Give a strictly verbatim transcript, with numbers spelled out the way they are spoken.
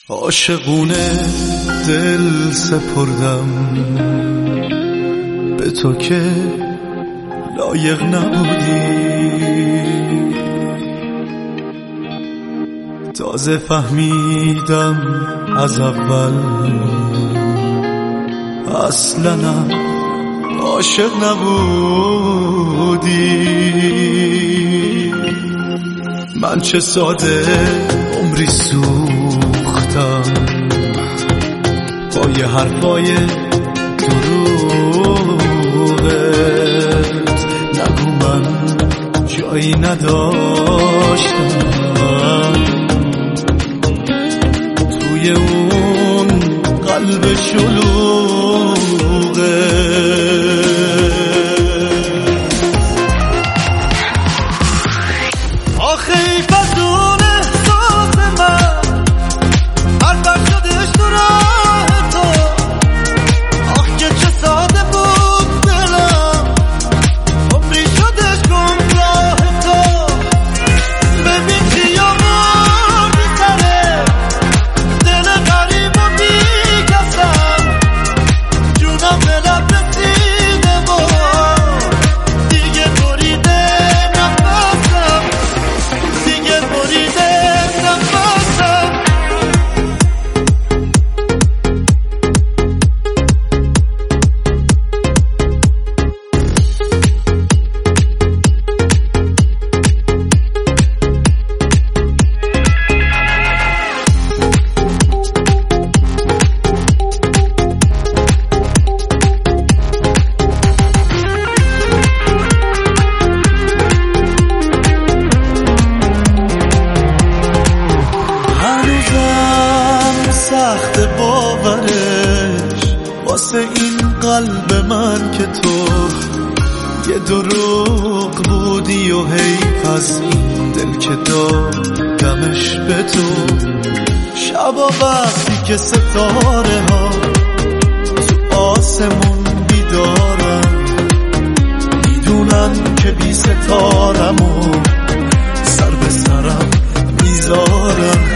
عاشقونه دل سپردم به تو که لایق نبودی، تازه فهمیدم از اول اصلا عاشق نبودی. من چه ساده عمری سوختم با یه حرفای دروغت، نگو من جایی نداشتم توی اون قلب شلوغت. آخه ای بدون احساس من هر بر شدش تو راه تو، آخ که چه ساده بود دلم عمری شدش گمراه تو. ببین خیابون بی‌سره دل غریب و بی‌کسم، جونم به لب رسیده و دیگه بریده نفسم، دیگه بریده نفسم. سخت باورش واسه این قلب من که تو یه دروغ بودی و حیف از این دل که دادمش به تو. شبا وقتی که ستاره ها تو آسمون بیدارن، میدونن که بی ستارم و سر به سرم میذارن.